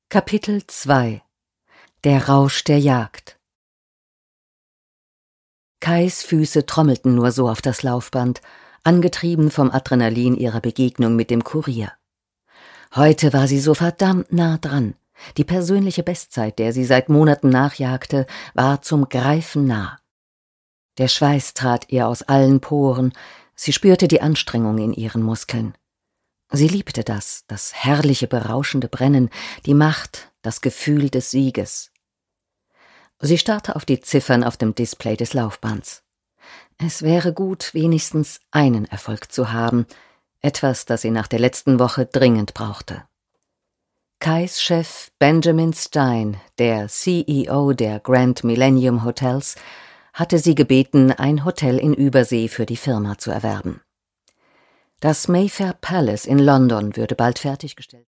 Kapitel 2 – Der Rausch der Jagd. Kais Füße trommelten nur so auf das Laufband, angetrieben vom Adrenalin ihrer Begegnung mit dem Kurier. Heute war sie so verdammt nah dran. Die persönliche Bestzeit, der sie seit Monaten nachjagte, war zum Greifen nah. Der Schweiß trat ihr aus allen Poren, sie spürte die Anstrengung in ihren Muskeln. Sie liebte das herrliche, berauschende Brennen, die Macht, das Gefühl des Sieges. Sie starrte auf die Ziffern auf dem Display des Laufbands. Es wäre gut, wenigstens einen Erfolg zu haben, etwas, das sie nach der letzten Woche dringend brauchte. Kais Chef Benjamin Stein, der CEO der Grand Millennium Hotels, hatte sie gebeten, ein Hotel in Übersee für die Firma zu erwerben. Das Mayfair Palace in London würde bald fertiggestellt.